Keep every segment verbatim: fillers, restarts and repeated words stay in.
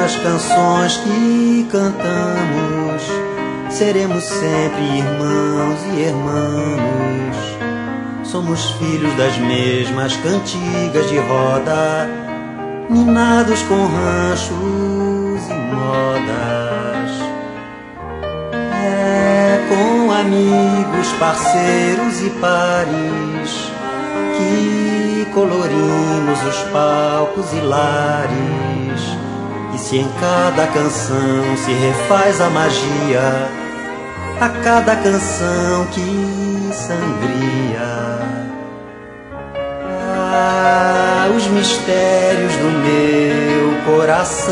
nas canções que cantamos, seremos sempre irmãos e irmãos. Somos filhos das mesmas cantigas de roda, ninados com ranchos e modas. É com amigos, parceiros e pares que colorimos os palcos e lares. E se em cada canção se refaz a magia, a cada canção que sangria. Ah, os mistérios do meu coração,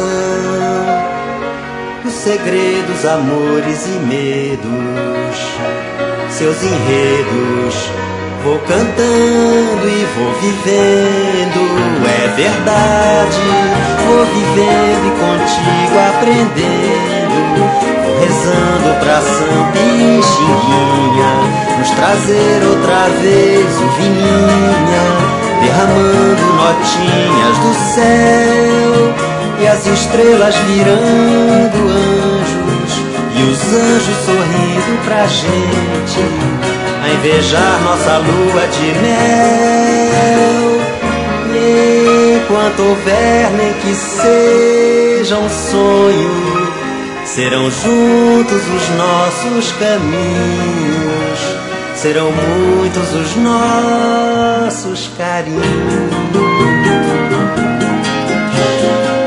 os segredos, amores e medos, seus enredos, vou cantando e vou vivendo, é verdade. Vou vivendo e contigo aprendendo, rezando pra São Pixinguinha nos trazer outra vez o vininha, derramando notinhas do céu e as estrelas virando anjos, e os anjos sorrindo pra gente a invejar nossa lua de mel. E enquanto houver nem que seja um sonho, serão juntos os nossos caminhos, serão muitos os nossos carinhos.